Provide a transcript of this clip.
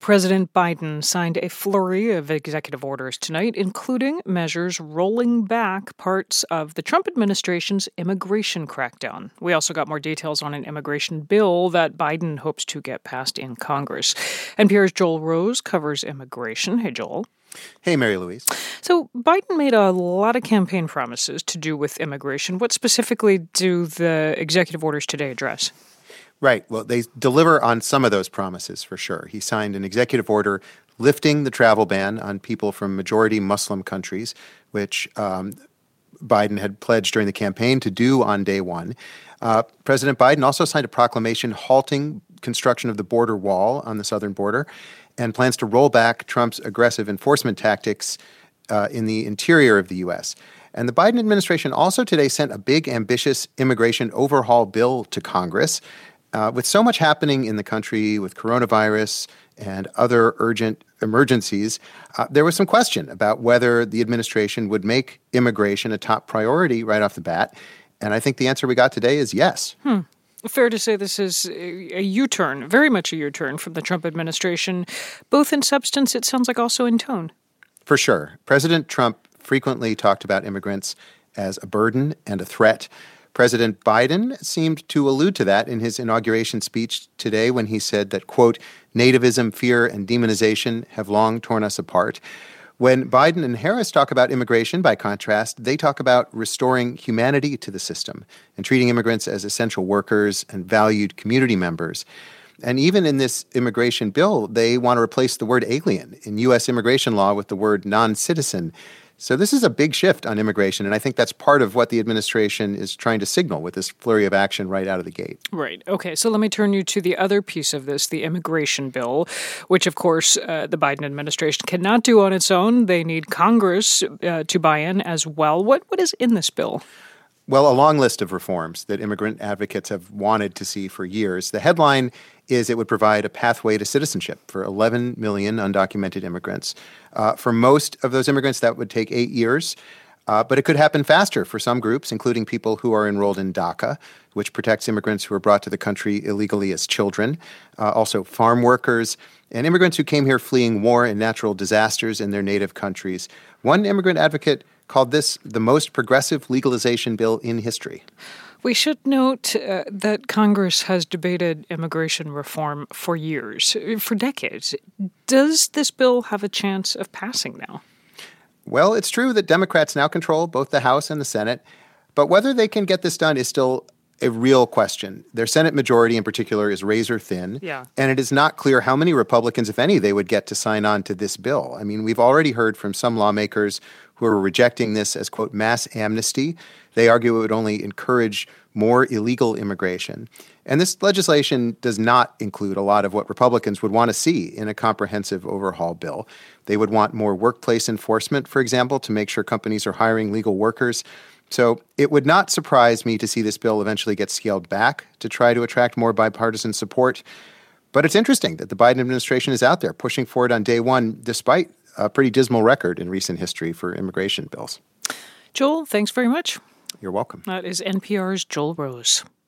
President Biden signed a flurry of executive orders tonight, including measures rolling back parts of the Trump administration's immigration crackdown. We also got more details on an immigration bill that Biden hopes to get passed in Congress. NPR's Joel Rose covers immigration. Hey, Joel. Hey, Mary Louise. So Biden made a lot of campaign promises to do with immigration. What specifically do the executive orders today address? Right. Well, they deliver on some of those promises for sure. He signed an executive order lifting the travel ban on people from majority Muslim countries, which Biden had pledged during the campaign to do on day one. President Biden also signed a proclamation halting construction of the border wall on the southern border and plans to roll back Trump's aggressive enforcement tactics in the interior of the U.S. And the Biden administration also today sent a big, ambitious immigration overhaul bill to Congress. With so much happening in the country with coronavirus and other urgent emergencies, there was some question about whether the administration would make immigration a top priority right off the bat. And I think the answer we got today is yes. Fair to say this is a U-turn, very much a U-turn from the Trump administration, both in substance, it sounds like also in tone. For sure. President Trump frequently talked about immigrants as a burden and a threat. President Biden seemed to allude to that in his inauguration speech today when he said that, quote, nativism, fear, and demonization have long torn us apart. When Biden and Harris talk about immigration, by contrast, they talk about restoring humanity to the system and treating immigrants as essential workers and valued community members. And even in this immigration bill, they want to replace the word alien in U.S. immigration law with the word non-citizen. So this is a big shift on immigration, and I think that's part of what the administration is trying to signal with this flurry of action right out of the gate. Right. Okay, so let me turn you to the other piece of this, the immigration bill, which, of course, the Biden administration cannot do on its own. They need Congress to buy in as well. What is in this bill? Well, a long list of reforms that immigrant advocates have wanted to see for years. The headline is it would provide a pathway to citizenship for 11 million undocumented immigrants. For most of those immigrants, that would take 8 years. But it could happen faster for some groups, including people who are enrolled in DACA, which protects immigrants who are brought to the country illegally as children. Also farm workers and immigrants who came here fleeing war and natural disasters in their native countries. One immigrant advocate called this the most progressive legalization bill in history. We should note that Congress has debated immigration reform for years, for decades. Does this bill have a chance of passing now? Well, it's true that Democrats now control both the House and the Senate, but whether they can get this done is still a real question. Their Senate majority in particular is razor thin, and it is not clear how many Republicans, if any, they would get to sign on to this bill. I mean, we've already heard from some lawmakers who are rejecting this as, quote, mass amnesty. They argue it would only encourage more illegal immigration. And this legislation does not include a lot of what Republicans would want to see in a comprehensive overhaul bill. They would want more workplace enforcement, for example, to make sure companies are hiring legal workers. So it would not surprise me to see this bill eventually get scaled back to try to attract more bipartisan support. But it's interesting that the Biden administration is out there pushing for it on day one, despite a pretty dismal record in recent history for immigration bills. Joel, thanks very much. You're welcome. That is NPR's Joel Rose.